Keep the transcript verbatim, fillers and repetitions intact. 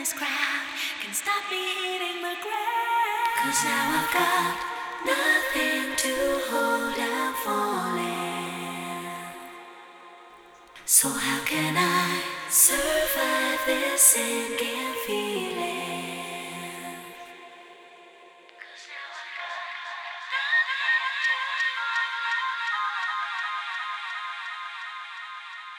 this crowd can stop me hitting the ground. 'Cause now I've got nothing to hold, I'm falling. So how can I survive this sinking feeling?